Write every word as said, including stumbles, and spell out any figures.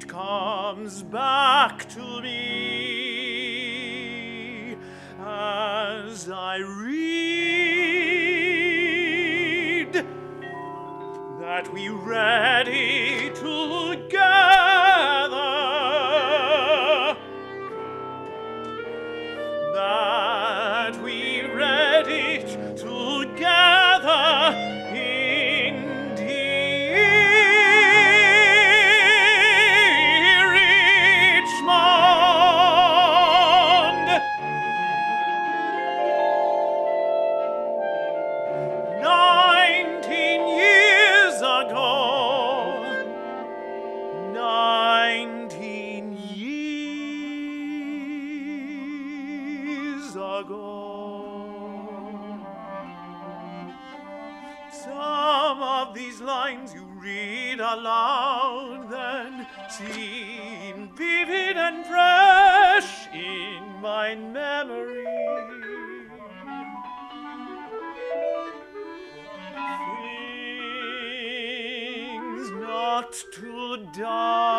it comes back to me as I read that we read it together, that we read it together in dear Richmond. Nineteen years ago, nineteen years ago. Some of these lines you read aloud, then seem vivid and fresh in my memory. Things not to die.